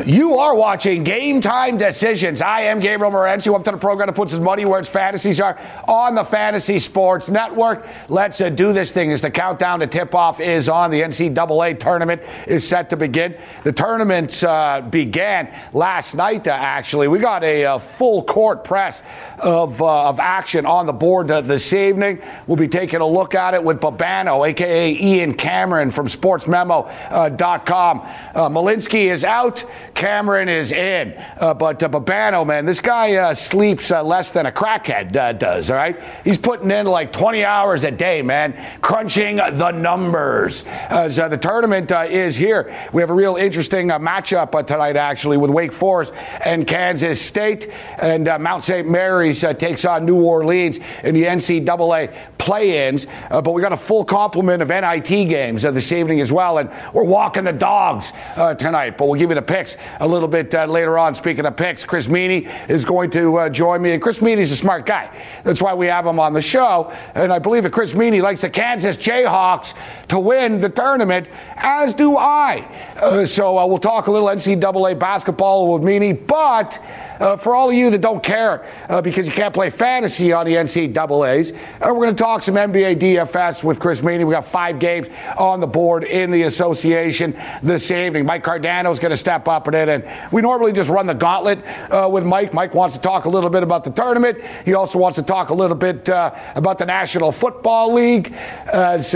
You are watching Game Time Decisions. I am Gabriel Morency, up to the program that puts his money where its fantasies are on the Fantasy Sports Network. Let's do this thing as the countdown to tip-off is on. The NCAA tournament is set to begin. The tournaments began last night, actually. We got a full court press of action on the board this evening. We'll be taking a look at it with Babano, a.k.a. Ian Cameron from SportsMemo.com. Malinsky is out. Cameron is in. But Babano, man, this guy sleeps less than a crackhead does, all right? He's putting in like 20 hours a day, man, crunching the numbers. So the tournament is here. We have a real interesting matchup tonight, actually, with Wake Forest and Kansas State. And Mount St. Mary's takes on New Orleans in the NCAA play-ins. But we got a full complement of NIT games this evening as well. And we're walking the dogs tonight. But we'll give you the picks a little bit later on. Speaking of picks, Chris Meany is going to join me. And Chris Meany's a smart guy. That's why we have him on the show. And I believe that Chris Meany likes the Kansas Jayhawks to win the tournament, as do I. So we'll talk a little NCAA basketball with Meany. But for all of you that don't care because you can't play fantasy on the NCAAs, we're going to talk some NBA DFS with Chris Meany. We got 5 games on the board in the association this evening. Mike Cardano is going to step up in it, and we normally just run the gauntlet with Mike. Mike wants to talk a little bit about the tournament. He also wants to talk a little bit about the National Football League. It's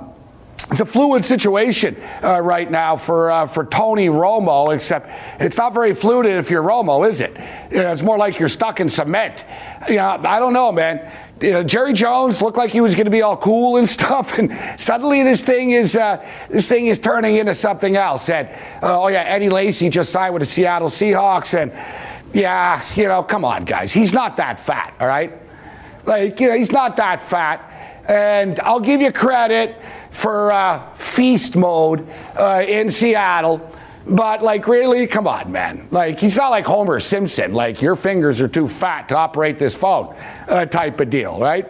a fluid situation right now for Tony Romo, except it's not very fluid if you're Romo, is it? You know, it's more like you're stuck in cement. You know, I don't know, man. You know, Jerry Jones looked like he was going to be all cool and stuff, and suddenly this thing is turning into something else. And Eddie Lacy just signed with the Seattle Seahawks, and yeah, you know, come on, guys, he's not that fat, all right? Like, you know, he's not that fat, and I'll give you credit for feast mode in Seattle. But, like, really, come on, man. Like, he's not like Homer Simpson. Like, your fingers are too fat to operate this phone type of deal, right?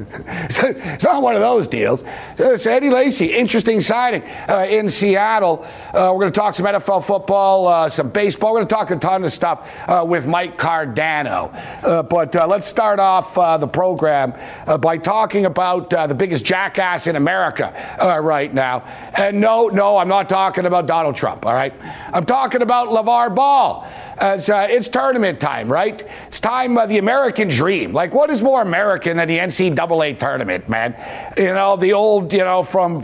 So, it's not one of those deals. So Eddie Lacy, interesting signing in Seattle. We're going to talk some NFL football, some baseball. We're going to talk a ton of stuff with Mike Cardano. But let's start off the program by talking about the biggest jackass in America right now. And no, I'm not talking about Donald Trump, all right? I'm talking about LeVar Ball. It's tournament time, right? It's time the American dream. Like, what is more American than the NCAA tournament, man? You know, the old, you know, from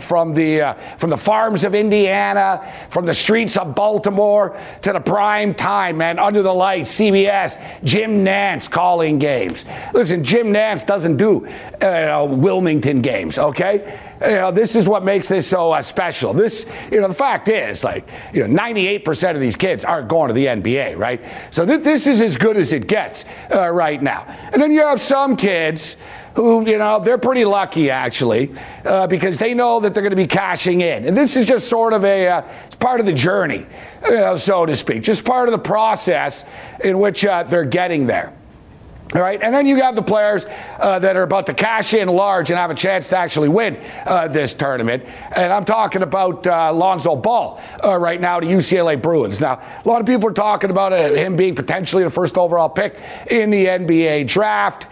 the farms of Indiana, from the streets of Baltimore to the prime time, man, under the lights, CBS, Jim Nantz calling games. Listen, Jim Nantz doesn't do Wilmington games, okay? You know, this is what makes this so special. This, you know, the fact is, like, you know, 98% of these kids aren't going to the NBA, right? So this is as good as it gets right now. And then you have some kids who, you know, they're pretty lucky, actually, because they know that they're going to be cashing in. And this is just sort of it's part of the journey, you know, so to speak, just part of the process in which they're getting there. All right, and then you have the players that are about to cash in large and have a chance to actually win this tournament. And I'm talking about Lonzo Ball right now to UCLA Bruins. Now, a lot of people are talking about him being potentially the first overall pick in the NBA draft.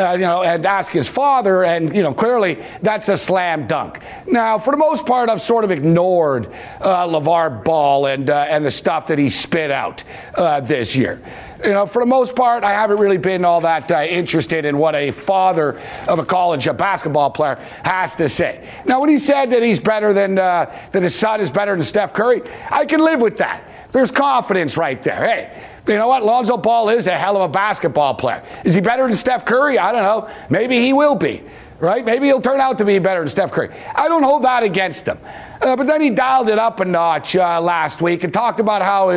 And ask his father, and, you know, clearly that's a slam dunk. Now, for the most part, I've sort of ignored LeVar Ball and the stuff that he spit out this year. You know, for the most part, I haven't really been all that interested in what a father of a college basketball player has to say. Now, when he said that he's better than, that his son is better than Steph Curry, I can live with that. There's confidence right there. Hey, you know what? Lonzo Ball is a hell of a basketball player. Is he better than Steph Curry? I don't know. Maybe he will be, right? Maybe he'll turn out to be better than Steph Curry. I don't hold that against him. But then he dialed it up a notch last week and talked about how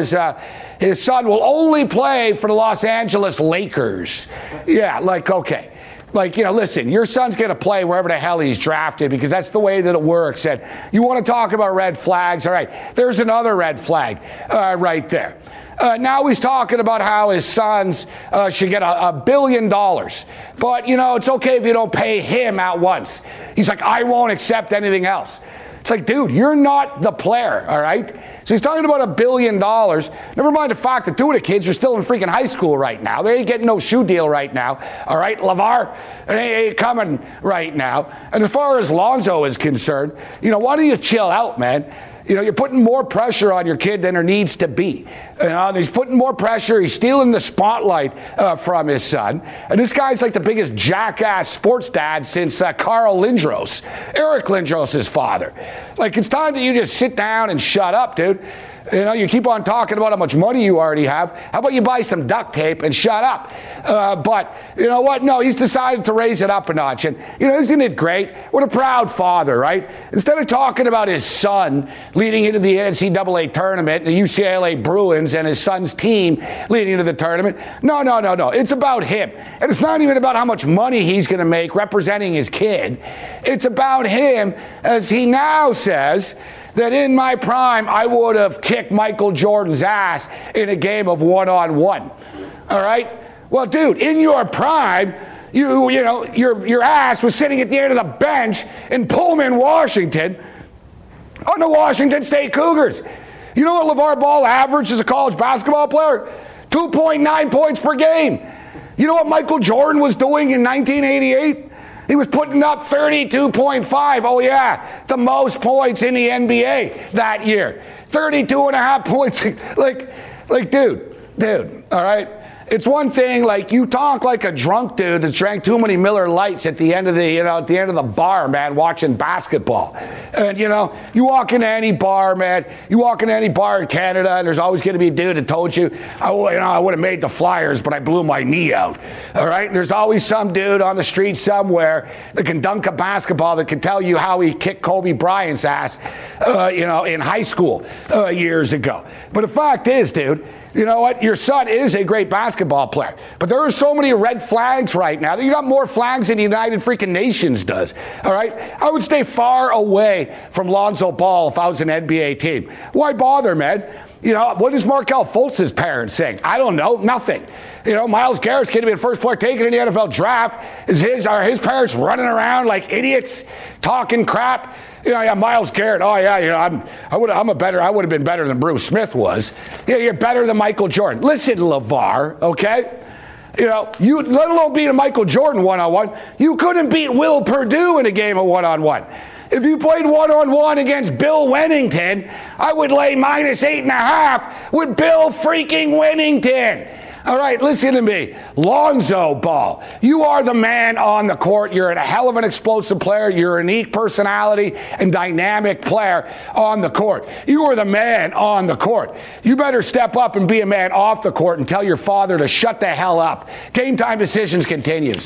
his son will only play for the Los Angeles Lakers. Yeah, like, okay. Like, you know, listen, your son's going to play wherever the hell he's drafted because that's the way that it works. And you want to talk about red flags? All right, there's another red flag right there. Now he's talking about how his sons should get $1 billion. But, you know, it's okay if you don't pay him at once. He's like, I won't accept anything else. It's like, dude, you're not the player, all right? So he's talking about $1 billion. Never mind the fact that 2 of the kids are still in freaking high school right now. They ain't getting no shoe deal right now, all right? LeVar ain't coming right now. And as far as Lonzo is concerned, why don't you chill out, man? You're putting more pressure on your kid than there needs to be. And he's putting more pressure. He's stealing the spotlight from his son. And this guy's like the biggest jackass sports dad since Carl Lindros, Eric Lindros' father. Like, it's time that you just sit down and shut up, dude. You keep on talking about how much money you already have. How about you buy some duct tape and shut up? But you know what? No, he's decided to raise it up a notch. And, isn't it great? What a proud father, right? Instead of talking about his son leading into the NCAA tournament, the UCLA Bruins and his son's team leading into the tournament, no. It's about him. And it's not even about how much money he's going to make representing his kid. It's about him, as he now says, that in my prime, I would have kicked Michael Jordan's ass in a game of one-on-one. All right? Well, dude, in your prime, your ass was sitting at the end of the bench in Pullman, Washington, on the Washington State Cougars. You know what LeVar Ball averaged as a college basketball player? 2.9 points per game. You know what Michael Jordan was doing in 1988? He was putting up 32.5. Oh, yeah, the most points in the NBA that year. 32 and a half points. like, dude, all right? It's one thing, like, you talk like a drunk dude that drank too many Miller Lights at the end of the bar, man, watching basketball. And, you walk into any bar, man, you walk into any bar in Canada, and there's always going to be a dude that told you, I would have made the Flyers, but I blew my knee out. All right? There's always some dude on the street somewhere that can dunk a basketball that can tell you how he kicked Kobe Bryant's ass, in high school years ago. But the fact is, dude, you know what? Your son is a great basketball player. But there are so many red flags right now that you got more flags than the United freaking Nations does. All right? I would stay far away from Lonzo Ball if I was an NBA team. Why bother, man? What is Markelle Fultz's parents saying? I don't know. Nothing. Myles Garrett's going to be the first player taken in the NFL draft. Are his parents running around like idiots, talking crap? Myles Garrett. Oh yeah, I would have been better than Bruce Smith was. You're better than Michael Jordan. Listen, LeVar, okay? You let alone beat a Michael Jordan one-on-one. You couldn't beat Will Perdue in a game of one-on-one. If you played one-on-one against Bill Wennington, I would lay -8.5 with Bill freaking Wennington. All right, listen to me. Lonzo Ball, you are the man on the court. You're a hell of an explosive player. You're a unique personality and dynamic player on the court. You are the man on the court. You better step up and be a man off the court and tell your father to shut the hell up. Game Time Decisions continues.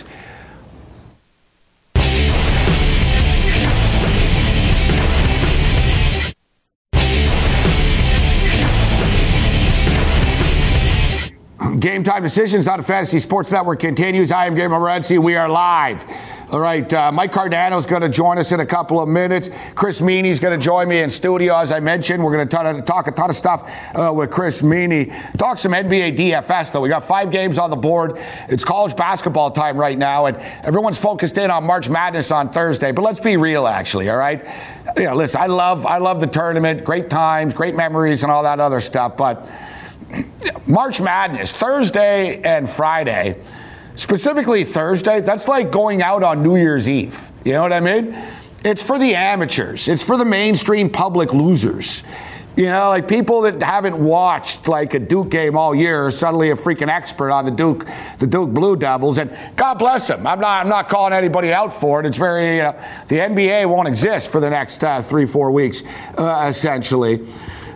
Game Time Decisions on the Fantasy Sports Network continues. I am Gabriel Morency. We are live. All right, Mike Cardano is going to join us in a couple of minutes. Chris Meany is going to join me in studio, as I mentioned. We're going to talk a ton of stuff with Chris Meany. Talk some NBA DFS, though. We got 5 games on the board. It's college basketball time right now, and everyone's focused in on March Madness on Thursday. But let's be real, actually, all right? Listen, I love the tournament. Great times, great memories, and all that other stuff. But March Madness, Thursday and Friday, specifically Thursday, that's like going out on New Year's Eve. You know what I mean? It's for the amateurs. It's for the mainstream public losers. Like people that haven't watched like a Duke game all year are suddenly a freaking expert on the Duke Blue Devils. And God bless them. I'm not calling anybody out for it. It's very, the NBA won't exist for the next 3-4 weeks, essentially.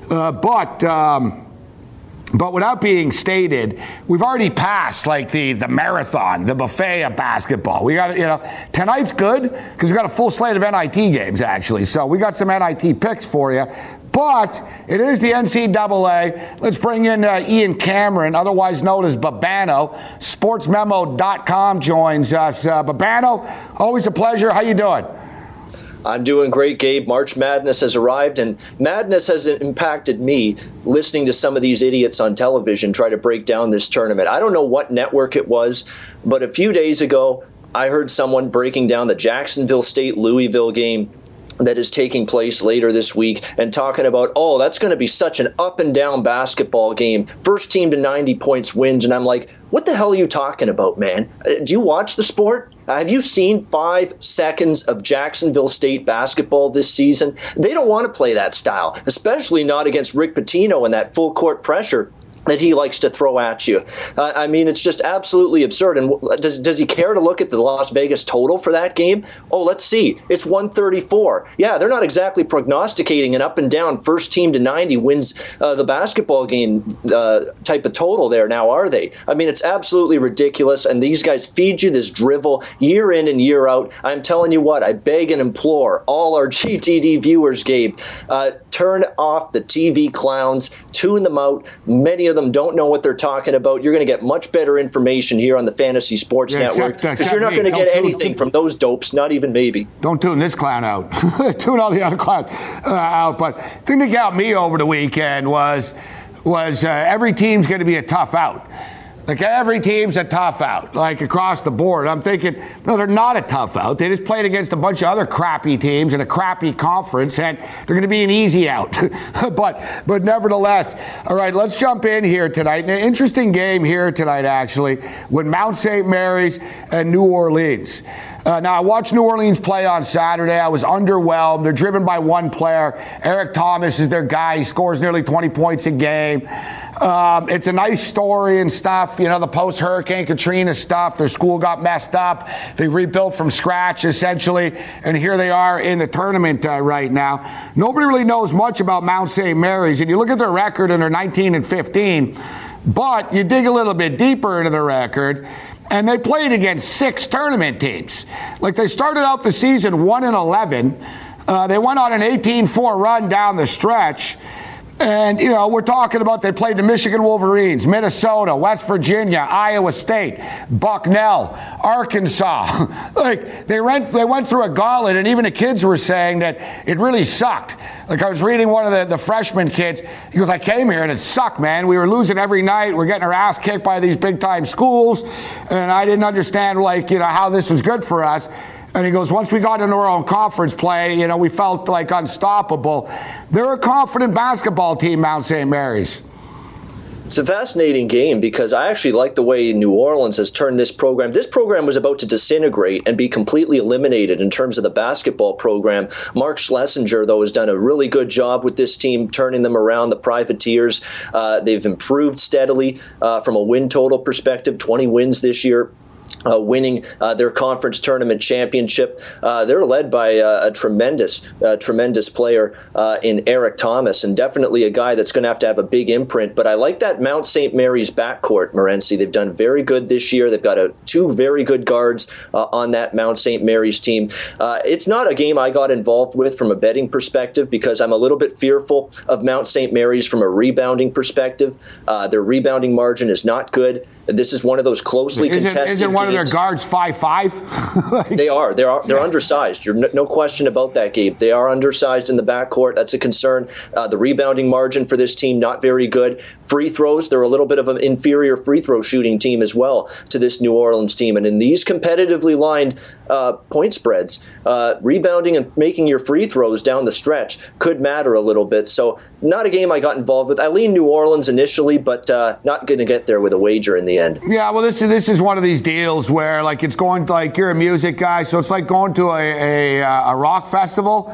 But without being stated, we've already passed like the marathon, the buffet of basketball. We got, tonight's good because we got a full slate of NIT games, actually. So we got some NIT picks for you. But it is the NCAA. Let's bring in Ian Cameron, otherwise known as Babano. SportsMemo.com joins us. Babano, always a pleasure. How you doing? I'm doing great, Gabe. March Madness has arrived, and madness has impacted me listening to some of these idiots on television try to break down this tournament. I don't know what network it was, but a few days ago, I heard someone breaking down the Jacksonville State-Louisville game that is taking place later this week and talking about, oh, that's going to be such an up and down basketball game. First team to 90 points wins. And I'm like, what the hell are you talking about, man? Do you watch the sport? Have you seen 5 seconds of Jacksonville State basketball this season? They don't want to play that style, especially not against Rick Pitino and that full court pressure that he likes to throw at you. I mean, it's just absolutely absurd. And does he care to look at the Las Vegas total for that game? Oh, let's see. It's 134. Yeah, they're not exactly prognosticating an up and down first team to 90 wins the basketball game type of total there now, are they? I mean, it's absolutely ridiculous. And these guys feed you this drivel year in and year out. I'm telling you what, I beg and implore all our GTD viewers, Gabe, turn off the TV clowns, tune them out. Many of them don't know what they're talking about. You're going to get much better information here on the Fantasy Sports Network, because you're not going to get anything from those dopes, not even maybe. Don't tune this clown out. Tune all the other clowns out. But the thing that got me over the weekend was every team's going to be a tough out. Like, every team's a tough out, like, across the board. I'm thinking, no, they're not a tough out. They just played against a bunch of other crappy teams in a crappy conference, and they're going to be an easy out. but nevertheless, all right, let's jump in here tonight. An interesting game here tonight, actually, with Mount St. Mary's and New Orleans. Now, I watched New Orleans play on Saturday. I was underwhelmed. They're driven by one player. Eric Thomas is their guy. He scores nearly 20 points a game. It's a nice story and stuff. You know, the post-Hurricane Katrina stuff. Their school got messed up. They rebuilt from scratch, essentially. And here they are in the tournament right now. Nobody really knows much about Mount St. Mary's. And you look at their record, and they're 19-15. But you dig a little bit deeper into the record, and they played against 6 tournament teams. Like, they started out the season 1-11. They went on an 18-4 run down the stretch. And, you know, we're talking about they played the Michigan Wolverines, Minnesota, West Virginia, Iowa State, Bucknell, Arkansas. Like, they went through a gauntlet, and even the kids were saying that it really sucked. Like, I was reading one of the freshman kids. He goes, I came here and it sucked, man. We were losing every night. We're getting our ass kicked by these big-time schools, and I didn't understand, like, you know, how this was good for us. And he goes, once we got into our own conference play, you know, we felt like unstoppable. They're a confident basketball team, Mount St. Mary's. It's a fascinating game because I actually like the way New Orleans has turned this program. This program was about to disintegrate and be completely eliminated in terms of the basketball program. Mark Schlesinger, though, has done a really good job with this team, turning them around. The Privateers, they've improved steadily from a win total perspective, 20 wins this year. Winning their conference tournament championship. They're led by a tremendous player in Eric Thomas, and definitely a guy that's going to have a big imprint. But I like that Mount St. Mary's backcourt, Morency. They've done very good this year. They've got 2 very good guards on that Mount St. Mary's team. It's not a game I got involved with from a betting perspective because I'm a little bit fearful of Mount St. Mary's from a rebounding perspective. Their rebounding margin is not good. This is one of those closely contested Isn't one of their guards 5'5"? They are. They're undersized. You're no question about that, Gabe. They are undersized in the backcourt. That's a concern. The rebounding margin for this team, not very good. Free throws, they're a little bit of an inferior free throw shooting team as well to this New Orleans team. And in these competitively lined point spreads, rebounding and making your free throws down the stretch could matter a little bit. So not a game I got involved with. I lean New Orleans initially, but not going to get there with a wager in the end. Yeah, well, this is one of these deals where, like, it's going to, like, you're a music guy, so it's like going to a rock festival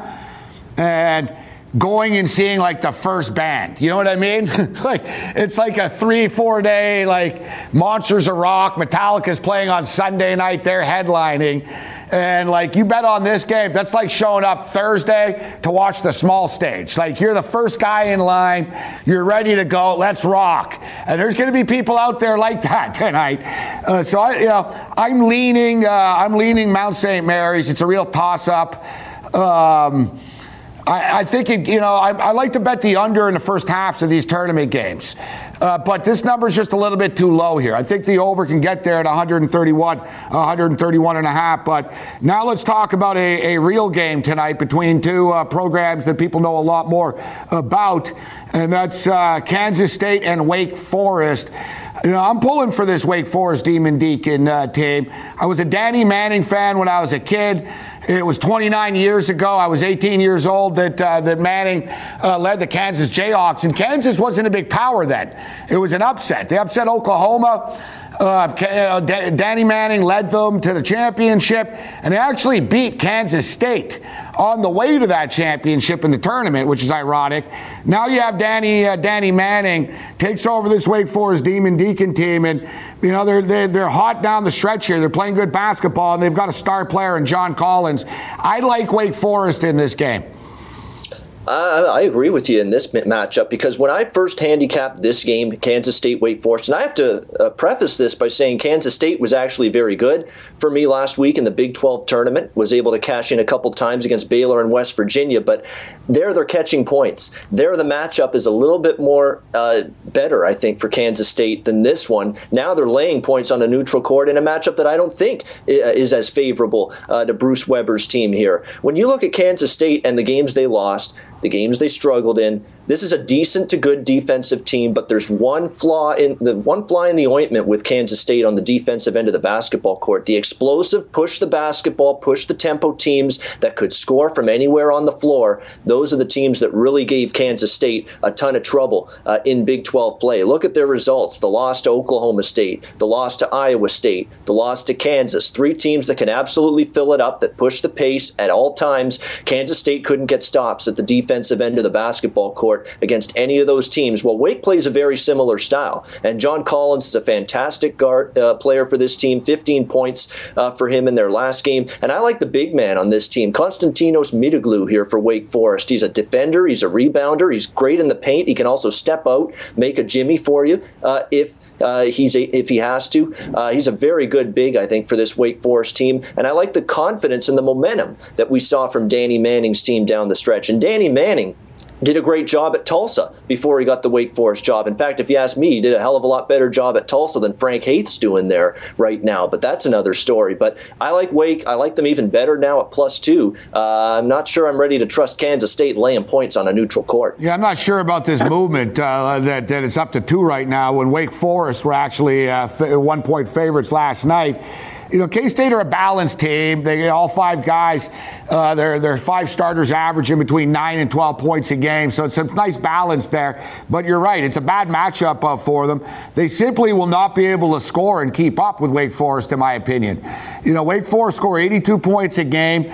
and going and seeing, like, the first band. You know what I mean? Like, it's like a 3-4 day, like, Monsters of Rock. Metallica's playing on Sunday night. They're headlining. And, like, you bet on this game. That's like showing up Thursday to watch the small stage. Like, you're the first guy in line. You're ready to go. Let's rock. And there's going to be people out there like that tonight. So, I'm leaning Mount St. Mary's. It's a real toss-up. I think I like to bet the under in the first halves of these tournament games. But this number is just a little bit too low here. I think the over can get there at 131 and a half. But now let's talk about a real game tonight between 2 programs that people know a lot more about. and that's Kansas State and Wake Forest. You know, I'm pulling for this Wake Forest Demon Deacon team. I was a Danny Manning fan when I was a kid. It was 29 years ago. I was 18 years old that Manning led the Kansas Jayhawks. And Kansas wasn't a big power then. It was an upset. They upset Oklahoma. Danny Manning led them to the championship, and they actually beat Kansas State on the way to that championship in the tournament, which is ironic. Now you have Danny Manning takes over this Wake Forest Demon Deacon team, and you know they're hot down the stretch here. They're playing good basketball, and they've got a star player in John Collins. I like Wake Forest in this game. I agree with you in this matchup, because when I first handicapped this game, Kansas State, Wake Forest, and I have to preface this by saying Kansas State was actually very good for me last week in the Big 12 tournament, was able to cash in a couple times against Baylor and West Virginia, but there they're catching points. There the matchup is a little bit more better, I think, for Kansas State than this one. Now they're laying points on a neutral court in a matchup that I don't think is as favorable to Bruce Weber's team here. When you look at Kansas State and the games they lost, the games they struggled in, this is a decent to good defensive team, but there's one fly in the ointment with Kansas State on the defensive end of the basketball court. The explosive, push the basketball, push the tempo teams that could score from anywhere on the floor, those are the teams that really gave Kansas State a ton of trouble in Big 12 play. Look at their results. The loss to Oklahoma State, the loss to Iowa State, the loss to Kansas. Three teams that can absolutely fill it up, that push the pace at all times. Kansas State couldn't get stops at the defensive end of the basketball court against any of those teams. Well, Wake plays a very similar style, and John Collins is a fantastic guard player for this team. 15 points for him in their last game, and I like the big man on this team, Konstantinos Mitroglou here for Wake Forest. He's a defender, he's a rebounder, he's great in the paint. He can also step out, make a jimmy for you if he has to. He's a very good big, I think, for this Wake Forest team. And I like the confidence and the momentum that we saw from Danny Manning's team down the stretch. And Danny Manning did a great job at Tulsa before he got the Wake Forest job. In fact, if you ask me, he did a hell of a lot better job at Tulsa than Frank Haith's doing there right now. But that's another story. But I like Wake. I like them even better now at +2. I'm not sure I'm ready to trust Kansas State laying points on a neutral court. Yeah, I'm not sure about this movement that it's up to 2 right now, when Wake Forest were actually 1-point favorites last night. You know, K-State are a balanced team. They get all 5 guys. Their 5 starters averaging between 9 and 12 points a game. So it's a nice balance there. But you're right. It's a bad matchup for them. They simply will not be able to score and keep up with Wake Forest, in my opinion. You know, Wake Forest score 82 points a game,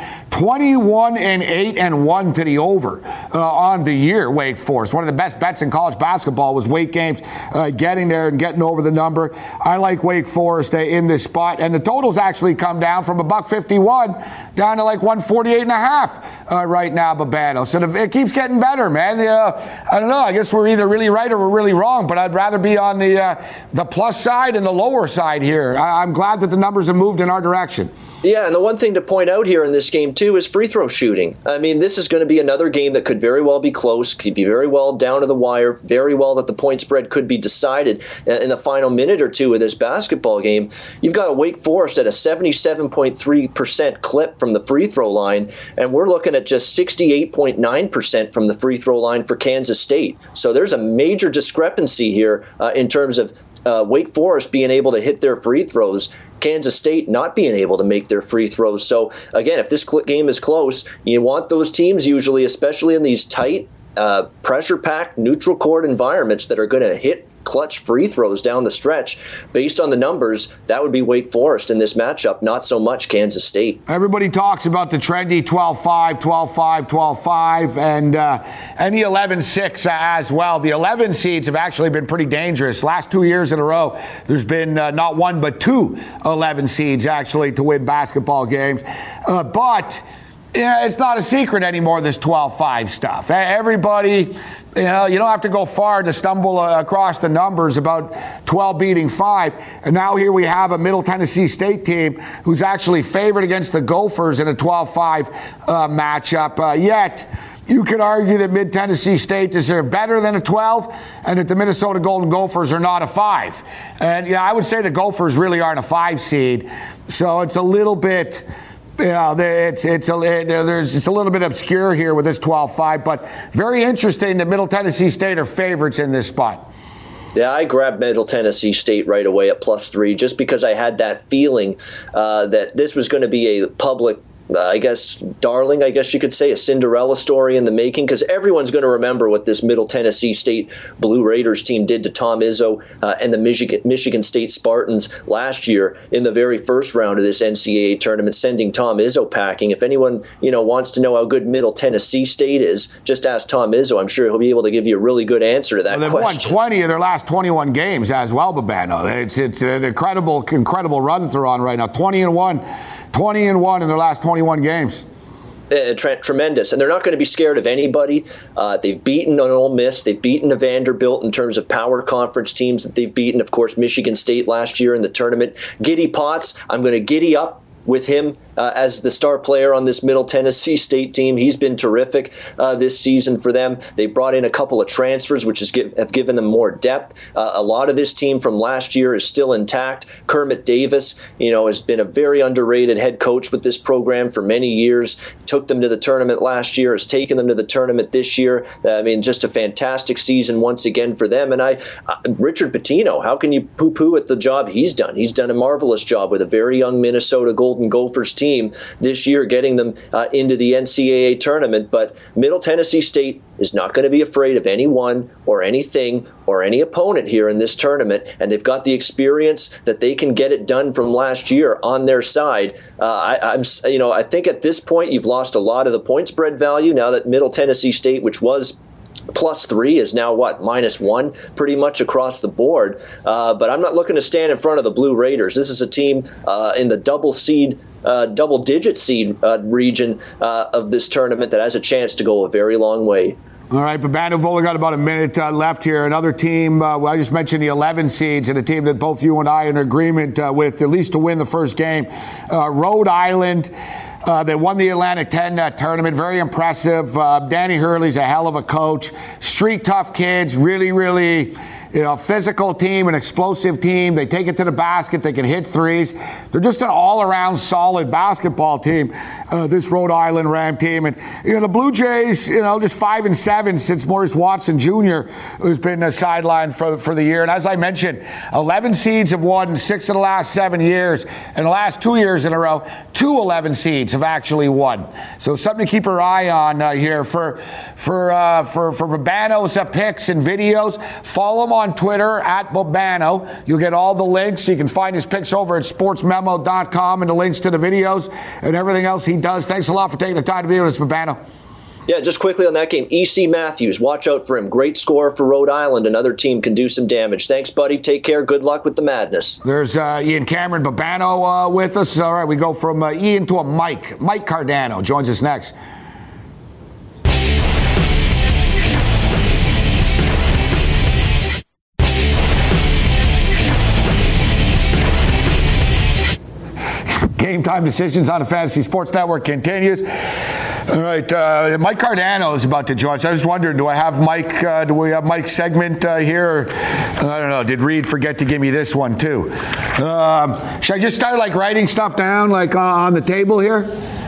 21-8-1 to the over on the year, Wake Forest. One of the best bets in college basketball was Wake games getting there and getting over the number. I like Wake Forest in this spot. And the totals actually come down from $151 down to like 148.5 right now, Babano. So it keeps getting better, man. I don't know. I guess we're either really right or we're really wrong, but I'd rather be on the plus side and the lower side here. I'm glad that the numbers have moved in our direction. Yeah, and the one thing to point out here in this game, too, is free throw shooting. I mean, this is going to be another game that could very well be close, could be very well down to the wire, very well that the point spread could be decided in the final minute or two of this basketball game. You've got a Wake Forest at a 77.3% clip from the free throw line, and we're looking at just 68.9% from the free throw line for Kansas State. So there's a major discrepancy here in terms of Wake Forest being able to hit their free throws, Kansas State not being able to make their free throws. So, again, if this game is close, you want those teams usually, especially in these tight, pressure-packed, neutral court environments that are going to hit clutch free throws down the stretch. Based on the numbers, that would be Wake Forest in this matchup, not so much Kansas State. Everybody talks about the trendy 12-5, 12-5, 12-5, and the 11-6 as well. The 11 seeds have actually been pretty dangerous. Last 2 years in a row, there's been not one but 2 11 seeds actually to win basketball games. But yeah, it's not a secret anymore, this 12-5 stuff. Everybody, you don't have to go far to stumble across the numbers about 12 beating 5. And now here we have a Middle Tennessee State team who's actually favored against the Gophers in a 12-5 matchup. Yet, you could argue that Mid-Tennessee State is better than a 12 and that the Minnesota Golden Gophers are not a 5. And I would say the Gophers really aren't a 5 seed. So it's a little bit Yeah, it's a little bit obscure here with this 12-5, but very interesting that Middle Tennessee State are favorites in this spot. Yeah, I grabbed Middle Tennessee State right away at +3 just because I had that feeling that this was going to be a public darling, I guess you could say, a Cinderella story in the making, because everyone's going to remember what this Middle Tennessee State Blue Raiders team did to Tom Izzo and the Michigan State Spartans last year in the very first round of this NCAA tournament, sending Tom Izzo packing. If anyone wants to know how good Middle Tennessee State is, just ask Tom Izzo. I'm sure he'll be able to give you a really good answer to that question. They've won 20 of their last 21 games as well, Babano. It's an incredible run through on right now. 20-1 in their last 21 games. Tremendous, and they're not going to be scared of anybody. They've beaten an Ole Miss, they've beaten a Vanderbilt in terms of power conference teams that they've beaten. Of course, Michigan State last year in the tournament. Giddy Potts, I'm going to giddy up with him as the star player on this Middle Tennessee State team. He's been terrific this season for them. They brought in a couple of transfers, which have given them more depth. A lot of this team from last year is still intact. Kermit Davis, has been a very underrated head coach with this program for many years. Took them to the tournament last year, has taken them to the tournament this year. Just a fantastic season once again for them. And Richard Pitino, how can you poo-poo at the job he's done? He's done a marvelous job with a very young Minnesota Golden Gophers team this year, getting them into the NCAA tournament. But Middle Tennessee State is not going to be afraid of anyone or anything or any opponent here in this tournament, and they've got the experience that they can get it done from last year on their side. I think at this point you've lost a lot of the point spread value now that Middle Tennessee State, which was +3, is now -1 pretty much across the board. But I'm not looking to stand in front of the Blue Raiders. This is a team in the double-digit seed region of this tournament that has a chance to go a very long way. All right, Babano, we've only got about a minute left here. Another team, I just mentioned the 11 seeds, and a team that both you and I are in agreement with, at least to win the first game, Rhode Island. They won the Atlantic 10 tournament. Very impressive. Danny Hurley's a hell of a coach. Street tough kids. Really, really physical team, an explosive team. They take it to the basket. They can hit threes. They're just an all-around solid basketball team, this Rhode Island Ram team. And, the Blue Jays, just 5-7 since Maurice Watson Jr. has been sidelined for the year. And as I mentioned, 11 seeds have won 6 of the last 7 years. And the last 2 years in a row, 2 11 seeds have actually won. So something to keep our eye on here for Babano's picks and videos. Follow him on Twitter @Babano. You'll get all the links. You can find his picks over at sportsmemo.com and the links to the videos and everything else he does. Thanks a lot for taking the time to be with us, Babano. Yeah, just quickly on that game, E.C. Matthews, watch out for him. Great scorer for Rhode Island. Another team can do some damage. Thanks, buddy. Take care. Good luck with the madness. There's Ian Cameron Babano with us. All right, we go from Ian to a Mike. Mike Cardano joins us next. Game Time Decisions on the Fantasy Sports Network continues. All right, Mike Cardano is about to join us. I was wondering, do we have Mike's segment here? I don't know. Did Reed forget to give me this one too? Should I just start writing stuff down on the table here?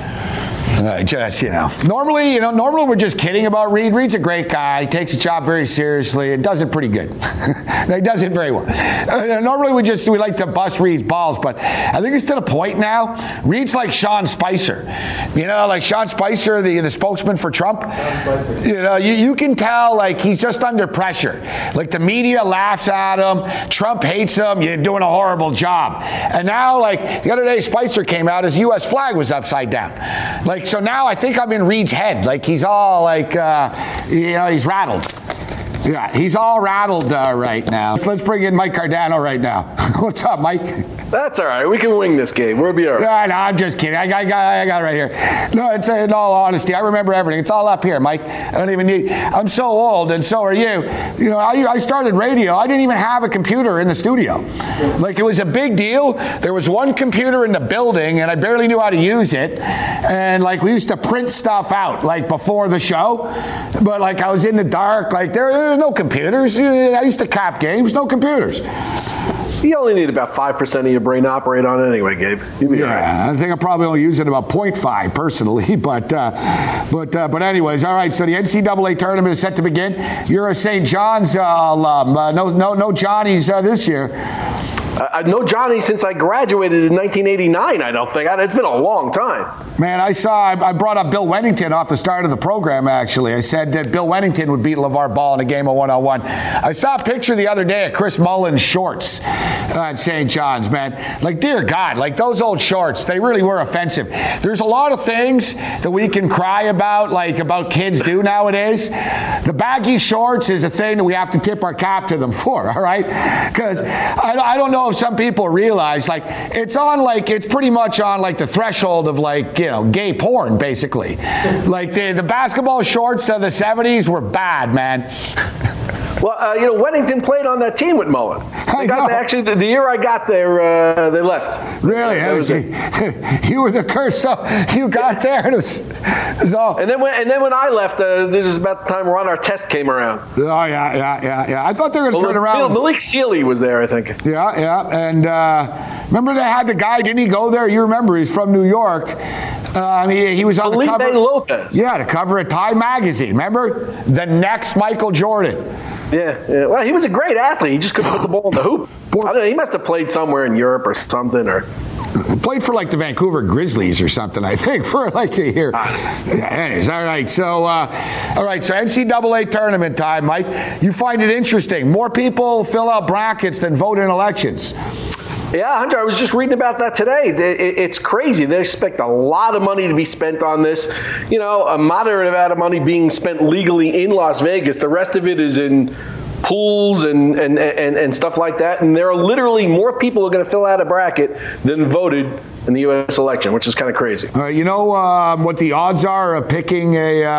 Normally we're just kidding about Reed. Reed's a great guy. He takes his job very seriously and does it pretty good. He does it very well. Normally we like to bust Reed's balls, but I think it's to the point now. Reed's like Sean Spicer. Like Sean Spicer, the spokesman for Trump. You can tell he's just under pressure. The media laughs at him. Trump hates him. You're doing a horrible job. And now the other day Spicer came out, his U.S. flag was upside down. So now I think I'm in Reed's head. He's all he's rattled. Yeah, he's all rattled right now. So let's bring in Mike Cardano right now. What's up, Mike? That's all right. We can wing this game. We'll be all right. No, I'm just kidding. I got it right here. No, it's in all honesty. I remember everything. It's all up here, Mike. I don't even need. I'm so old, and so are you. I started radio. I didn't even have a computer in the studio. It was a big deal. There was one computer in the building, and I barely knew how to use it. And we used to print stuff out before the show, but I was in the dark. There were no computers. I used to cap games. No computers. You only need about 5% of your brain to operate on it anyway, Gabe. You'll be all right. I think I probably only use it about 0.5 personally, but anyways, all right. So the NCAA tournament is set to begin. You're a St. John's alum. No Johnnies this year. No Johnny since I graduated in 1989, I don't think. It's been a long time. Man, I brought up Bill Wennington off the start of the program, actually. I said that Bill Wennington would beat LeVar Ball in a game of one-on-one. I saw a picture the other day of Chris Mullin's shorts at St. John's, man. Like, dear God, like those old shorts, they really were offensive. There's a lot of things that we can cry about, like about kids do nowadays. The baggy shorts is a thing that we have to tip our cap to them for, all right? Because I don't know if some people realize, like, it's pretty much on like the threshold of like, gay porn, basically. Like the basketball shorts of the 70s were bad, man. Well, Wennington played on that team with Mullen. Actually, the year I got there, they left. Really? You were the curse. So you got there. It was all. And then when I left, this is about the time Ron Artest came around. Oh yeah. I thought they were going to turn around. Malik Sealy was there, I think. Yeah. And remember they had the guy? Didn't he go there? You remember? He's from New York. He was on Felipe the cover. Lopez. Yeah, the cover of Time magazine. Remember? The next Michael Jordan. Yeah. Well, he was a great athlete. He just couldn't put the ball in the hoop. I don't know, he must have played somewhere in Europe or something, or played for like the Vancouver Grizzlies or something, I think, for like a year. Anyways, all right. So NCAA tournament time, Mike. You find it interesting. More people fill out brackets than vote in elections. Yeah, Hunter, I was just reading about that today. It's crazy. They expect a lot of money to be spent on this. A moderate amount of money being spent legally in Las Vegas. The rest of it is in pools and stuff like that. And there are literally more people who are going to fill out a bracket than voted in the U.S. election, which is kind of crazy. What the odds are of picking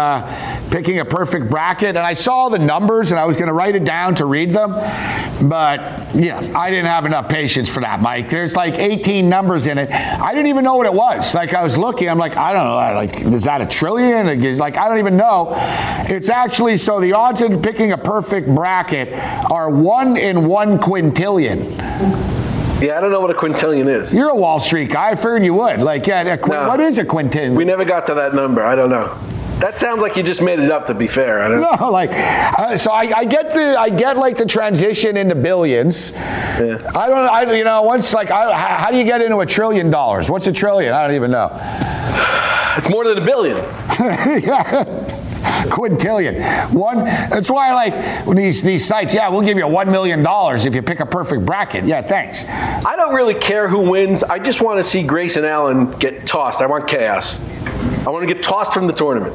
a perfect bracket? And I saw the numbers, and I was going to write it down to read them. But, I didn't have enough patience for that, Mike. There's like 18 numbers in it. I didn't even know what it was. Like, I was looking. I'm like, I don't know. Like, is that a trillion? Like, I don't even know. It's actually, so the odds of picking a perfect bracket are 1 in 1 quintillion. Yeah, I don't know what a quintillion is. You're a Wall Street guy. I figured you would. Like, what is a quintillion? We never got to that number. I don't know. That sounds like you just made it up. To be fair, I don't know. No, so I get like the transition into billions. Yeah. How do you get into $1 trillion? What's a trillion? I don't even know. It's more than $1 billion. Yeah. Quintillion. That's why I like when these sites, we'll give you $1 million if you pick a perfect bracket. Yeah, thanks. I don't really care who wins. I just want to see Grayson Allen get tossed. I want chaos. I want to get tossed from the tournament.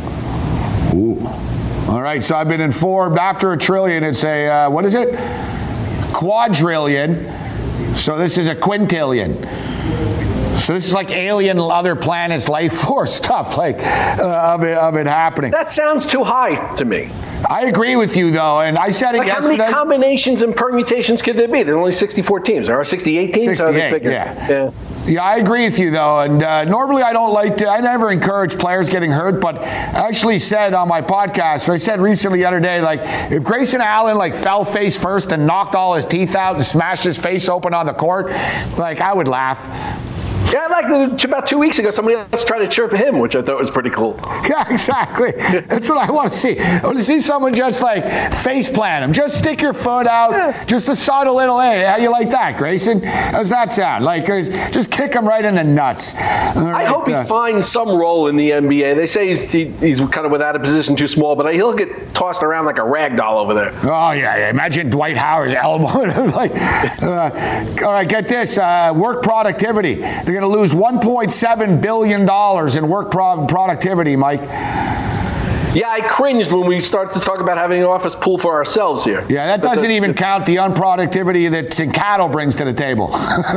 Ooh. All right, so I've been informed after $1 trillion, it's a, what is it? Quadrillion. So this is a quintillion. So this is like alien, other planets, life force stuff, like of it happening. That sounds too high to me. I agree with you, though, and I said it yesterday. How many combinations and permutations could there be? There are only 64 teams. There are 68 teams? 68, yeah, I agree with you, though, and normally I never encourage players getting hurt, but I actually said on my podcast, I said recently the other day, like, if Grayson Allen, fell face first and knocked all his teeth out and smashed his face open on the court, I would laugh. Yeah, about 2 weeks ago, somebody else tried to chirp him, which I thought was pretty cool. Yeah, exactly. That's what I want to see. I want to see someone just face plant him. Just stick your foot out, just a subtle little, hey, how do you like that, Grayson? How's that sound? Just kick him right in the nuts. Right, I hope he finds some role in the NBA. They say he's kind of without a position too small, but he'll get tossed around like a rag doll over there. Oh, yeah. Imagine Dwight Howard's elbow. All right, get this. Work productivity. They're going to lose $1.7 billion in work productivity, Mike. Yeah, I cringed when we started to talk about having an office pool for ourselves here. Yeah, that doesn't even count the unproductivity that Cincato brings to the table.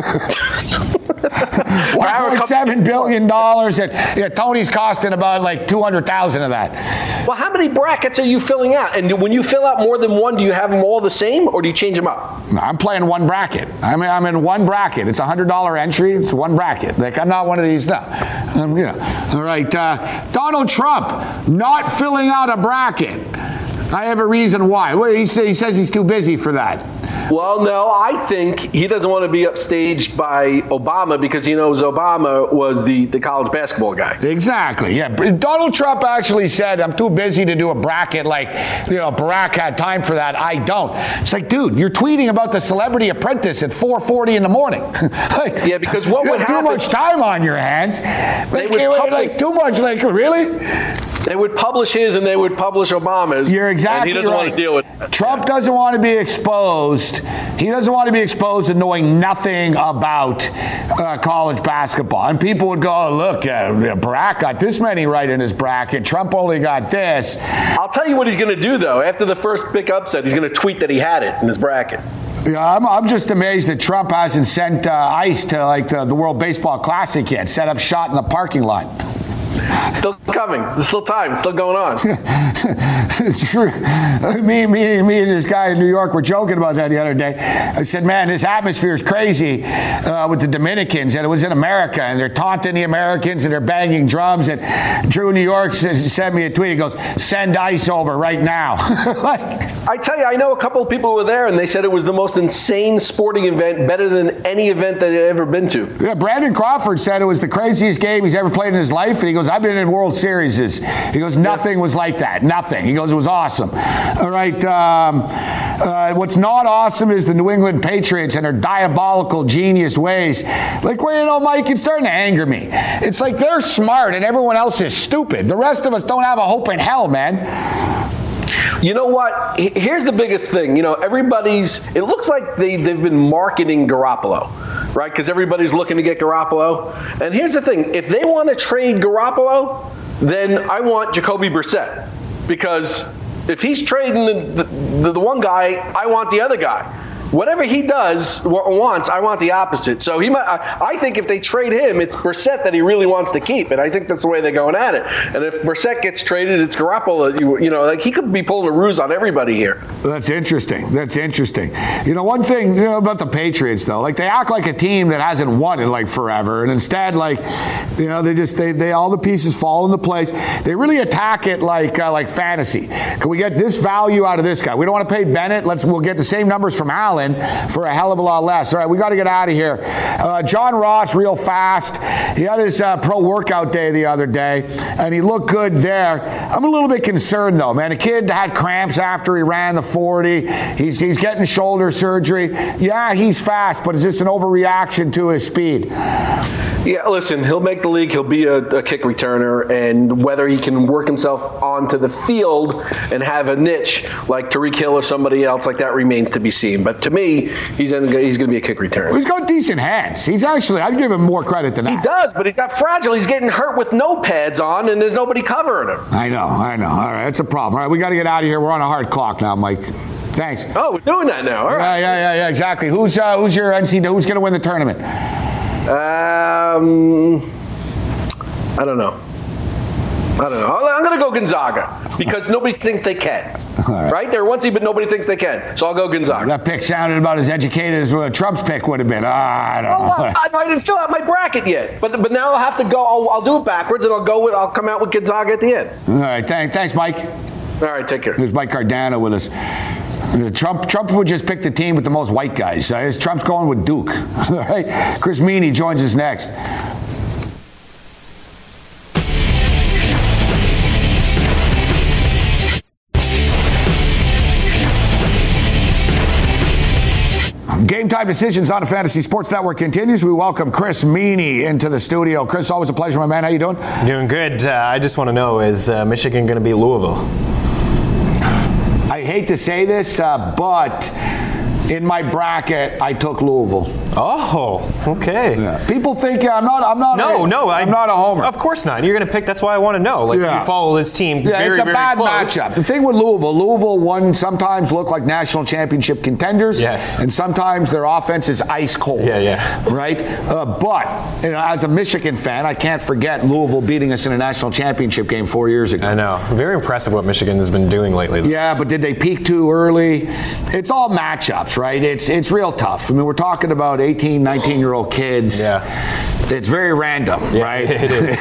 $1.7 billion, and Tony's costing about $200,000 of that. Well, how many brackets are you filling out? And when you fill out more than one, do you have them all the same, or do you change them up? No, I'm playing one bracket. I'm in one bracket. It's a $100 entry. It's one bracket. I'm not one of these. No. All right. Donald Trump not filling out a bracket. I have a reason why. Well, he says he's too busy for that. Well, no, I think he doesn't want to be upstaged by Obama because he knows Obama was the college basketball guy. Exactly, yeah. Donald Trump actually said, I'm too busy to do a bracket like, Barack had time for that. I don't. It's like, dude, you're tweeting about the Celebrity Apprentice at 4:40 in the morning. Yeah, because what would happen? Too much time on your hands. Too much, really? They would publish his and they would publish Obama's. You're exactly right. And he doesn't want to deal with it. Trump doesn't want to be exposed. He doesn't want to be exposed to knowing nothing about college basketball. And people would go, oh, look, Barack got this many right in his bracket. Trump only got this. I'll tell you what he's going to do, though. After the first big upset, he's going to tweet that he had it in his bracket. Yeah, I'm just amazed that Trump hasn't sent ICE to the World Baseball Classic yet. Set up shot in the parking lot. Still coming. There's still time. It's still going on. It's true. Me and this guy in New York were joking about that the other day. I said, man, this atmosphere is crazy with the Dominicans, and it was in America, and they're taunting the Americans, and they're banging drums, and Drew New York sent me a tweet. He goes, send ICE over right now. I tell you, I know a couple of people who were there, and they said it was the most insane sporting event, better than any event that they'd ever been to. Yeah, Brandon Crawford said it was the craziest game he's ever played in his life, and he goes, I've been in World Series. He goes, nothing was like that. Nothing. He goes, it was awesome. All right. What's not awesome is the New England Patriots and their diabolical genius ways. Like, well, Mike, it's starting to anger me. It's like they're smart and everyone else is stupid. The rest of us don't have a hope in hell, man. You know what? Here's the biggest thing. It looks like they've been marketing Garoppolo, right? Because everybody's looking to get Garoppolo. And here's the thing. If they want to trade Garoppolo, then I want Jacoby Brissett. Because if he's trading the one guy, I want the other guy. Whatever he wants, I want the opposite. So I think if they trade him, it's Brissett that he really wants to keep, and I think that's the way they're going at it. And if Brissett gets traded, it's Garoppolo. He could be pulling a ruse on everybody here. That's interesting. One thing about the Patriots though, they act like a team that hasn't won in forever, and instead they all the pieces fall into place. They really attack it like fantasy. Can we get this value out of this guy? We don't want to pay Bennett. We'll get the same numbers from Allen for a hell of a lot less. All right, we got to get out of here. John Ross, real fast. He had his pro workout day the other day, and he looked good there. I'm a little bit concerned, though, man. A kid had cramps after he ran the 40. He's getting shoulder surgery. Yeah, he's fast, but is this an overreaction to his speed? Yeah, listen, he'll make the league. He'll be a kick returner, and whether he can work himself onto the field and have a niche like Tyreek Hill or somebody else like that remains to be seen. But to me, he's going to be a kick returner. He's got decent hands. I'd give him more credit than that. He does, but he's got fragile. He's getting hurt with no pads on, and there's nobody covering him. I know. All right, that's a problem. All right, we got to get out of here. We're on a hard clock now, Mike. Thanks. Oh, we're doing that now. All right. Yeah, exactly. Who's your NCAA? Who's going to win the tournament? I don't know. I'm going to go Gonzaga because nobody thinks they can. Right? They're one seed, but nobody thinks they can. So I'll go Gonzaga. That pick sounded about as educated as Trump's pick would have been. I don't know. I didn't fill out my bracket yet, but now I'll have to go. I'll do it backwards, and I'll come out with Gonzaga at the end. All right. Thanks, Mike. All right. Take care. There's Mike Cardano with us. Trump would just pick the team with the most white guys. Trump's going with Duke. All right. Chris Meany joins us next. Game Time Decisions on the Fantasy Sports Network continues. We welcome Chris Meany into the studio. Chris, always a pleasure, my man. How you doing? Doing good. I just want to know, is Michigan going to beat Louisville? I hate to say this, but in my bracket, I took Louisville. Oh, okay. Yeah. People think I'm not a homer. Of course not. You're going to pick. That's why I want to know. You follow this team very, very bad close. matchup. The thing with Louisville won sometimes look like national championship contenders. Yes. And sometimes their offense is ice cold. Yeah. Right? But as a Michigan fan, I can't forget Louisville beating us in a national championship game 4 years ago. I know. Very impressive what Michigan has been doing lately. Yeah, but did they peak too early? It's all matchups, right? It's real tough. I mean, we're talking about 18, 19-year-old kids. Yeah. It's very random, right? It is.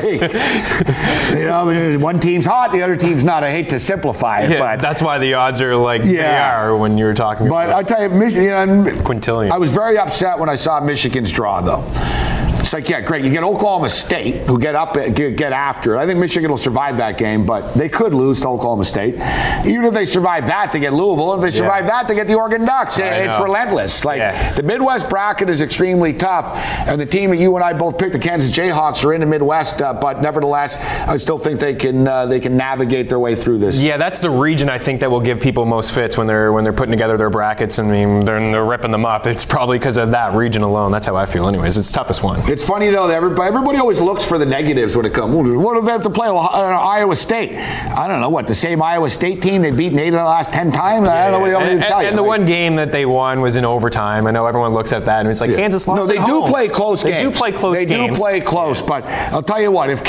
One team's hot, the other team's not. I hate to simplify it, but that's why the odds are like they are when you were talking about. But I'll tell you, quintillion. I was very upset when I saw Michigan's draw, though. It's like, yeah, great. You get Oklahoma State, who get after it. I think Michigan will survive that game, but they could lose to Oklahoma State. Even if they survive that, they get Louisville. If they survive that, they get the Oregon Ducks. It's relentless. The Midwest bracket is extremely tough, and the team that you and I both picked, the Kansas Jayhawks, are in the Midwest, but nevertheless, I still think they can navigate their way through this. Yeah, that's the region I think that will give people most fits when they're putting together their brackets. I mean, they're ripping them up. It's probably because of that region alone. That's how I feel, anyways. It's the toughest one. It's funny, though, that everybody always looks for the negatives when it comes. What if they have to play Iowa State? I don't know, the same Iowa State team they beat 8 of the last 10 times? I don't know what else to tell you. And the one game that they won was in overtime. I know everyone looks at that and it's like Kansas lost at home. No, they do play close games. They do play close games. They do play close, but I'll tell you what, if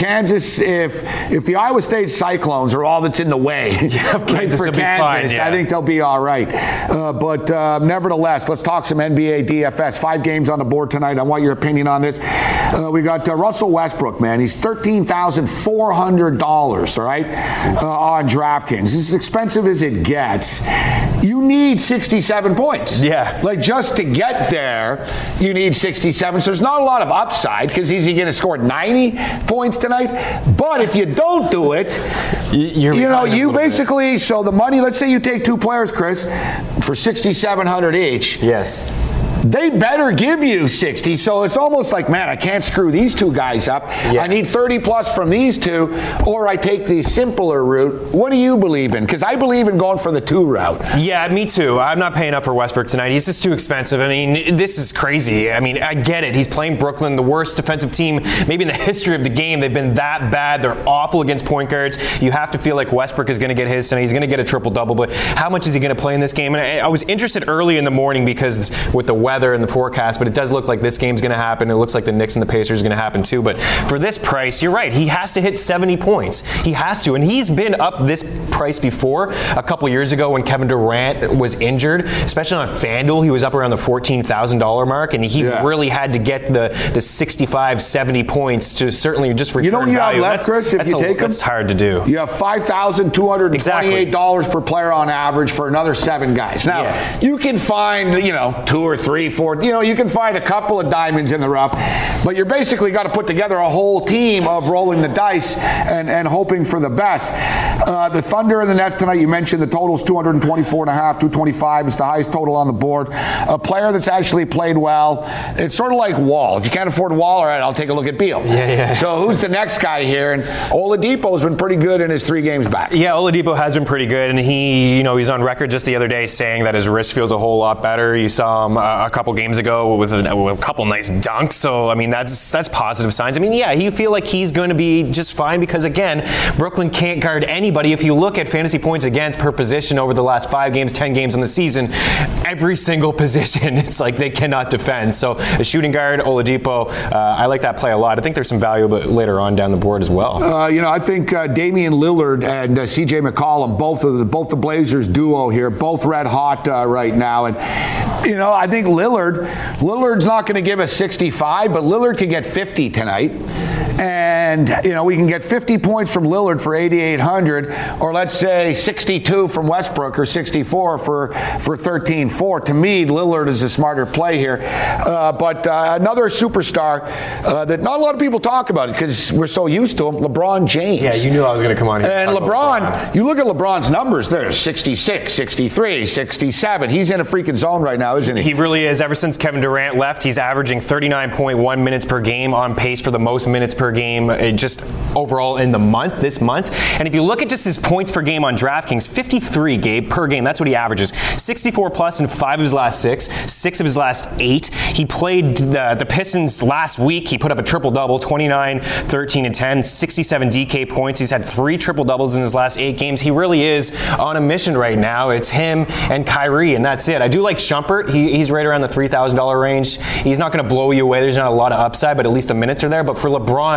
the Iowa State Cyclones are all that's in the way for Kansas, I think they'll be all right. But nevertheless, let's talk some NBA DFS. 5 games on the board tonight. I want your opinion on this. We got Russell Westbrook, man. He's $13,400, all right, on DraftKings. This is as expensive as it gets. You need 67 points. Yeah. Just to get there, you need 67. So there's not a lot of upside because is he going to score 90 points tonight? But if you don't do it, you basically, so the money, let's say you take 2 players, Chris, for $6,700 each. Yes. They better give you 60. So it's almost like, man, I can't screw these 2 guys up. Yeah. I need 30 plus from these 2, or I take the simpler route. What do you believe in? Because I believe in going for the 2 route. Yeah, me too. I'm not paying up for Westbrook tonight. He's just too expensive. I mean, this is crazy. I mean, I get it. He's playing Brooklyn, the worst defensive team maybe in the history of the game. They've been that bad. They're awful against point guards. You have to feel like Westbrook is going to get his tonight. He's going to get a triple-double. But how much is he going to play in this game? And I was interested early in the morning because with the weather and the forecast, but it does look like this game's going to happen. It looks like the Knicks and the Pacers are going to happen too. But for this price, you're right. He has to hit 70 points. He has to. And he's been up this price before. A couple years ago when Kevin Durant was injured, especially on FanDuel, he was up around the $14,000 mark, and he really had to get the 65, 70 points to certainly just return value. You have left, Chris, if you take them? That's hard to do. You have $5,228 per player on average for another 7 guys. Now, you can find, 2 or 3, 4, you can find a couple of diamonds in the rough, but you're basically got to put together a whole team of rolling the dice and hoping for the best. The Thunder and the Nets tonight, you mentioned the total's 224.5, 225 is the highest total on the board. A player that's actually played well. It's sort of like Wall. If you can't afford Wall, all right, I'll take a look at Beal. Yeah. So who's the next guy here? And Oladipo's been pretty good in his 3 games back. Yeah, Oladipo has been pretty good, and he's on record just the other day saying that his wrist feels a whole lot better. You saw him a couple games ago with a couple nice dunks. So, I mean, that's positive signs. I mean, you feel like he's going to be just fine because, again, Brooklyn can't guard anybody. If you look at fantasy points against per position over the last 5 games, 10 games in the season, every single position, it's like they cannot defend. So, a shooting guard, Oladipo, I like that play a lot. I think there's some value later on down the board as well. I think Damian Lillard and C.J. McCollum, both the Blazers duo here, both red hot right now. And, I think Lillard's not going to give us 65, but Lillard can get 50 tonight. And, we can get 50 points from Lillard for 8,800, or let's say 62 from Westbrook or 64 for 13,400. To me, Lillard is a smarter play here. But another superstar that not a lot of people talk about because we're so used to him, LeBron James. Yeah, you knew I was going to come on here. And LeBron, you look at LeBron's numbers, they're 66, 63, 67. He's in a freaking zone right now, isn't he? He really is. Ever since Kevin Durant left, he's averaging 39.1 minutes per game, on pace for the most minutes per game just overall in this month. And if you look at just his points per game on DraftKings, 53, Gabe, per game. That's what he averages. 64 plus in 5 of his last 6 of his last 8. He played the Pistons last week. He put up a triple-double, 29, 13, and 10, 67 DK points. He's had 3 triple-doubles in his last 8 games. He really is on a mission right now. It's him and Kyrie, and that's it. I do like Shumpert. He's right around the $3,000 range. He's not going to blow you away. There's not a lot of upside, but at least the minutes are there. But for LeBron,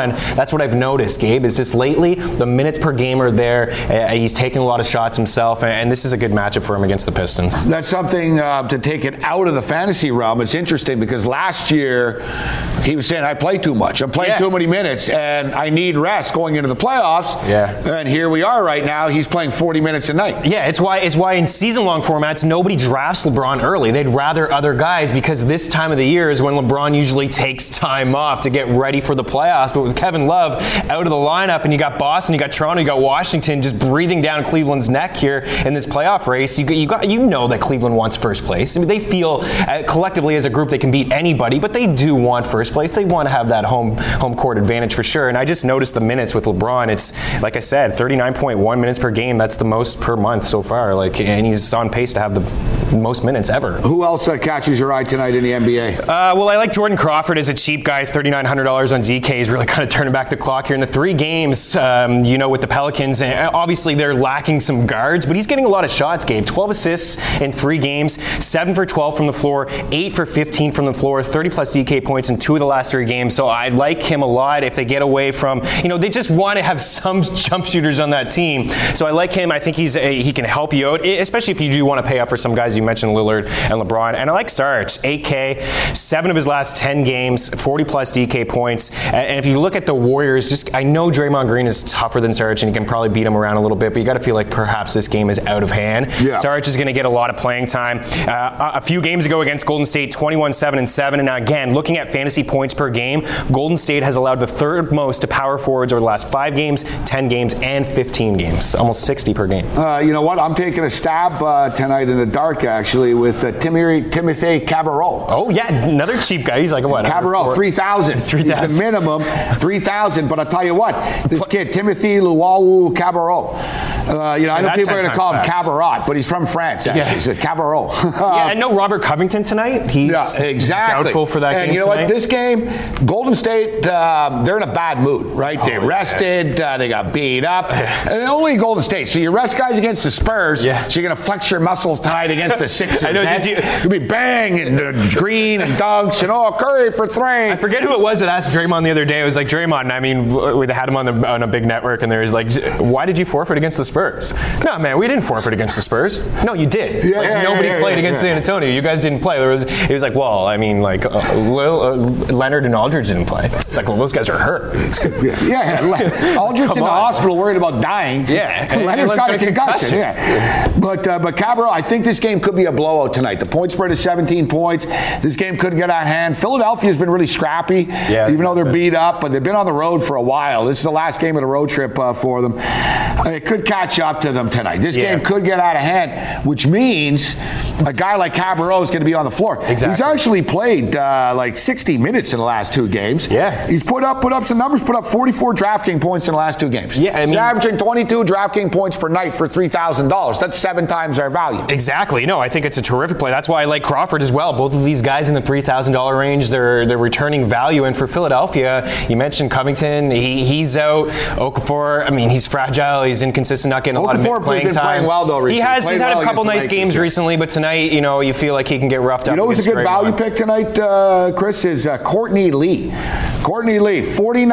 LeBron. That's what I've noticed, Gabe, is just lately the minutes per game are there. He's taking a lot of shots himself, and this is a good matchup for him against the Pistons. That's something to take it out of the fantasy realm. It's interesting because last year he was saying, I play too much. I'm playing too many minutes, and I need rest going into the playoffs. Yeah. And here we are right now. He's playing 40 minutes a night. Yeah, it's why in season-long formats, nobody drafts LeBron early. They'd rather other guys because this time of the year is when LeBron usually takes time off to get ready for the playoffs. But with Kevin Love out of the lineup, and you got Boston, you got Toronto, you got Washington just breathing down Cleveland's neck here in this playoff race, you know that Cleveland wants first place. I mean, they feel collectively as a group they can beat anybody, but they do want first place. They want to have that home court advantage for sure. And I just noticed the minutes with LeBron. It's, like I said, 39.1 minutes per game. That's the most per month so far. And he's on pace to have the most minutes ever. Who else catches your eye tonight in the NBA? Well, I like Jordan Crawford as a cheap guy. $3,900 on DK. He's really kind of turning back the clock here in the 3 games, with the Pelicans. And obviously, they're lacking some guards, but he's getting a lot of shots, Gabe. 12 assists in 3 games, 7 for 12 from the floor, 8 for 15 from the floor, 30-plus DK points in 2 of the last 3 games. So I like him a lot if they get away from, they just want to have some jump shooters on that team. So I like him. I think he can help you out, especially if you do want to pay up for some guys. You mentioned Lillard and LeBron. And I like Sarge, 8K, 7 of his last 10 games, 40-plus DK points. And if you look at the Warriors, I know Draymond Green is tougher than Sarge, and you can probably beat him around a little bit, but you got to feel like perhaps this game is out of hand. Yeah. Sarge is going to get a lot of playing time. A few games ago against Golden State, 21-7-7. And now again, looking at fantasy points per game, Golden State has allowed the 3rd most to power forwards over the last 5 games, 10 games, and 15 games. Almost 60 per game. You know what? I'm taking a stab tonight in the dark, actually, with Timothy Cabarrot. Oh, yeah. Another cheap guy. He's like, what? Cabarrot, 3,000. He's the minimum, 3,000. But I'll tell you what, this kid, Timothy Luau Cabarrot. I know people are going to call him Cabarrot, but he's from France, actually. Yeah. He's a Cabarrot. And no Robert Covington tonight. He's doubtful for that game. And you know what? This game, Golden State, they're in a bad mood, right? They rested. They got beat up. And only Golden State. So you rest guys against the Spurs. So you're going to flex your muscles tonight against the Sixers. I know. You'll be bang and Green and dunks and Curry for 3. I forget who it was that asked Draymond the other day. It was like, Draymond, we had him on a big network, and there was like, why did you forfeit against the Spurs? No, man, we didn't forfeit against the Spurs. No, you did. Nobody played against San Antonio. You guys didn't play. He was like, well, Leonard and Aldridge didn't play. It's like, well, those guys are hurt. Aldridge in the hospital worried about dying. Leonard's got a concussion. But Cabarrot, I think this game could be a blowout tonight. The point spread is 17 points. This game could get out of hand. Philadelphia's been really scrappy, even though they're beat up, but they've been on the road for a while. This is the last game of the road trip for them. It could catch up to them tonight. This game could get out of hand, which means a guy like Cabarrot is going to be on the floor. Exactly. He's actually played 60 minutes in the last 2 games. He's put up some numbers, put up 44 DraftKings points in the last 2 games. He's averaging 22 DraftKings points per night for $3,000. That's 7 times our value. Exactly. No, I think it's a terrific play. That's why I like Crawford as well. Both of these guys in the $3,000 range, they're returning value. And for Philadelphia, you mentioned Covington. He's out. Okafor, he's fragile. He's inconsistent, not getting a lot of playing time. Playing well though recently. He's had a couple nice games recently, but tonight, you feel like he can get roughed up. You know who's a good value pick tonight, Chris, is Courtney Lee. Courtney Lee,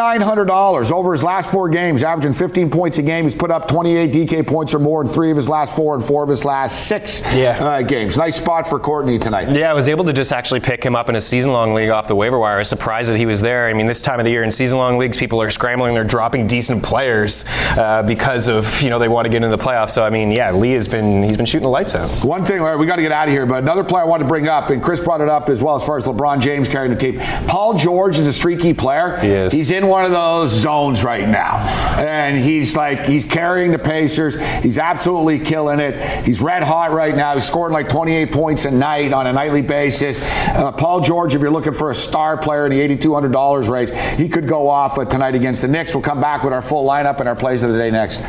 $4,900 over his last 4 games, averaging 15 points a game. He's put up 28 DK points or more in 3 of his last 4 and 4 of his last 6 games. Nice spot for Courtney tonight. Yeah, I was able to just actually pick him up in a season-long league off the waiver wire. I was surprised that he was there. This time of the year in season-long leagues, people are scrambling. They're dropping decent players because of, they want to get into the playoffs. So, Lee he's been shooting the lights out. One thing, we got to get out of here, but another player I wanted to bring up, and Chris brought it up as well as far as LeBron James carrying the team. Paul George is a streaky player. He is. He's in one of those zones right now. And he's carrying the Pacers. He's absolutely killing it. He's red hot right now. He's scoring 28 points a night on a nightly basis. Paul George, if you're looking for a star player in the $8,200 range, he could go off tonight against the Knicks. We'll come back with our full lineup and our plays of the day next.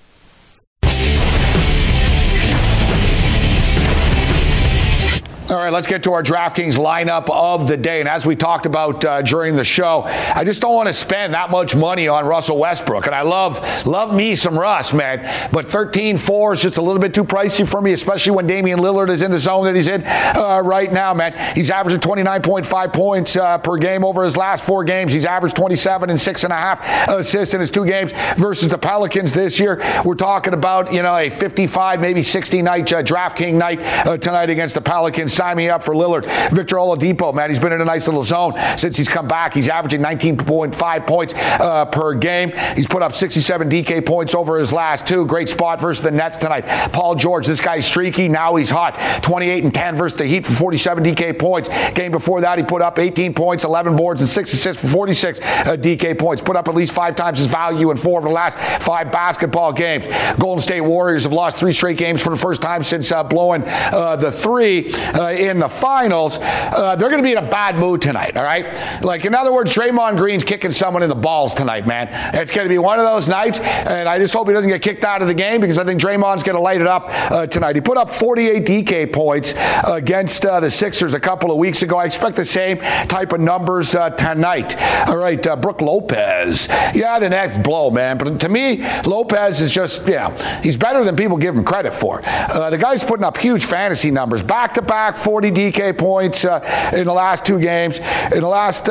All right, let's get to our DraftKings lineup of the day. And as we talked about during the show, I just don't want to spend that much money on Russell Westbrook. And I love me some Russ, man. But 13-4 is just a little bit too pricey for me, especially when Damian Lillard is in the zone that he's in right now, man. He's averaging 29.5 points per game over his last 4 games. He's averaged 27 and 6.5 assists in his 2 games versus the Pelicans this year. We're talking about, a 55, maybe 60 night DraftKings night tonight against the Pelicans. Sign me up for Lillard. Victor Oladipo, man, he's been in a nice little zone since he's come back. He's averaging 19.5 points per game. He's put up 67 DK points over his last 2. Great spot versus the Nets tonight. Paul George, this guy's streaky. Now he's hot. 28 and 10 versus the Heat for 47 DK points. Game before that, he put up 18 points, 11 boards, and 6 assists for 46 DK points. Put up at least 5 times his value in 4 of the last 5 basketball games. Golden State Warriors have lost 3 straight games for the first time since blowing the 3 in the finals. They're going to be in a bad mood tonight, all right? Like, in other words, Draymond Green's kicking someone in the balls tonight, man. It's going to be one of those nights, and I just hope he doesn't get kicked out of the game because I think Draymond's going to light it up tonight. He put up 48 DK points against the Sixers a couple of weeks ago. I expect the same type of numbers tonight. All right, Brook Lopez. Yeah, the next blow, man. But to me, Lopez is just, he's better than people give him credit for. The guy's putting up huge fantasy numbers. Back-to-back 40 DK points in the last 2 games. In the last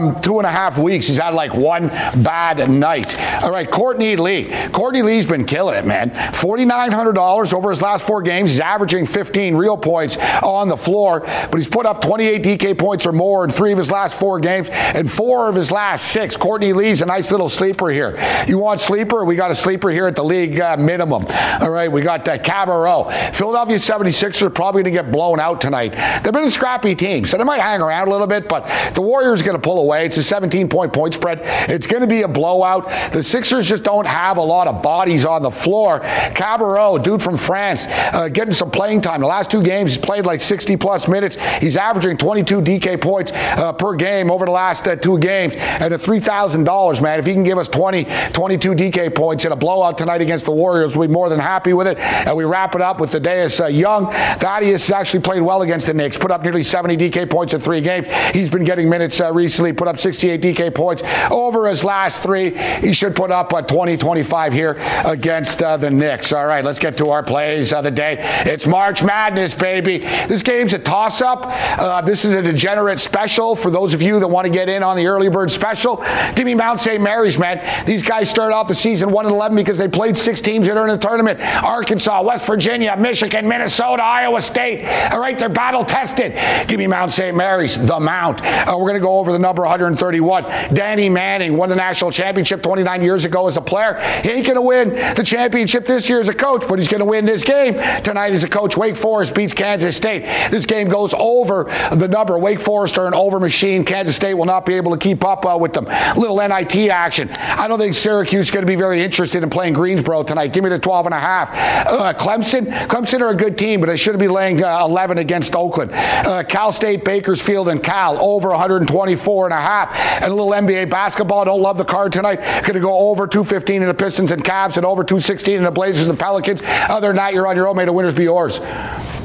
2.5 weeks, he's had like 1 bad night. All right, Courtney Lee. Courtney Lee's been killing it, man. $4,900 over his last 4 games. He's averaging 15 real points on the floor, but he's put up 28 DK points or more in 3 of his last 4 games and 4 of his last 6. Courtney Lee's a nice little sleeper here. You want sleeper? We got a sleeper here at the league minimum. All right, we got Cabarrot. Philadelphia 76ers are probably going to get blown out tonight. They've been a scrappy team, so they might hang around a little bit, but the Warriors are going to pull away. It's a 17-point point spread. It's going to be a blowout. The Sixers just don't have a lot of bodies on the floor. Cabarrot, dude from France, getting some playing time. The last 2 games, he's played like 60-plus minutes. He's averaging 22 DK points per game over the last 2 games. And at $3,000, man, if he can give us 22 DK points in a blowout tonight against the Warriors, we'll be more than happy with it. And we wrap it up with Thaddeus Young. Thaddeus actually played well against the Knicks, put up nearly 70 DK points in 3 games. He's been getting minutes recently, put up 68 DK points over his last 3. He should put up 20-25 here against the Knicks. All right, let's get to our plays of the day. It's March Madness, baby. This game's a toss-up. This is a degenerate special for those of you that want to get in on the early bird special. Give me Mount St. Mary's, man. These guys started off the season 1-11 because they played 6 teams that are in the tournament. Arkansas, West Virginia, Michigan, Minnesota, Iowa State. All right, they're battle-tested. Give me Mount St. Mary's, the Mount. We're going to go over the number 131. Danny Manning won the national championship 29 years ago as a player. He ain't going to win the championship this year as a coach, but he's going to win this game tonight as a coach. Wake Forest beats Kansas State. This game goes over the number. Wake Forest are an over machine. Kansas State will not be able to keep up with them. Little NIT action. I don't think Syracuse is going to be very interested in playing Greensboro tonight. Give me the 12.5. Clemson are a good team, but they should be laying 11 against Oakland. Cal State, Bakersfield, and Cal over 124.5. And a little NBA basketball. Don't love the card tonight. Going to go over 215 in the Pistons and Cavs and over 216 in the Blazers and Pelicans. Other than that, you're on your own. May the winners be yours.